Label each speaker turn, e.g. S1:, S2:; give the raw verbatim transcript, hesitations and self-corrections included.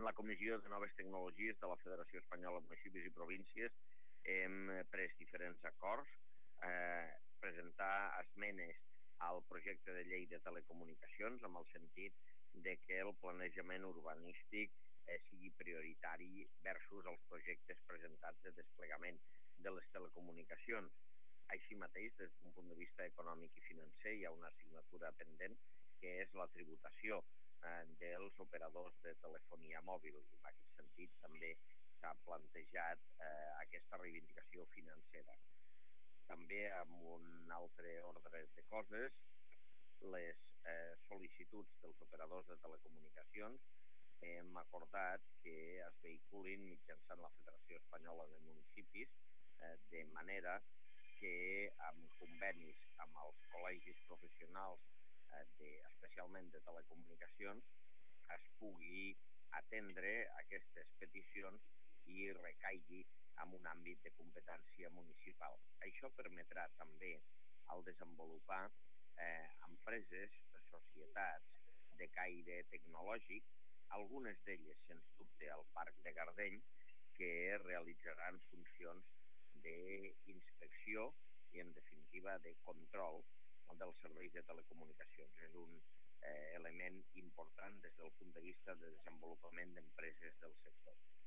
S1: En la Comissió de Noves Tecnologies de la Federació Espanyola de Municipis i Províncies hem pres diferents acords, eh, presentar esmenes al projecte de llei de telecomunicacions amb el sentit de que el planejament urbanístic eh, sigui prioritari versus els projectes presentats de desplegament de les telecomunicacions. Així mateix, des d'un punt de vista econòmic i financer, hi ha una assignatura pendent, que és la tributació eh, dels operadors de telefonia mòbil. I en aquest sentit també s'ha plantejat eh, aquesta reivindicació financera. També, amb un altre ordre de coses, les eh, sol·licituds dels operadors de telecomunicacions hem acordat que es vehiculin mitjançant la Federació Espanyola de Municipis eh, de manera que amb convenis amb els col·legis professionals, eh, de, especialment de telecomunicacions, es pugui atendre aquestes peticions i recaigui en un àmbit de competència municipal. Això permetrà també al desenvolupar eh, empreses, societats de caire tecnològic, algunes d'elles, sens dubte, al Parc de Gardeny, que realitzaran funcions d'inspecció i, en definitiva, de control dels serveis de telecomunicacions. És un eh, element important des del punt de vista de desenvolupament d'empreses del sector.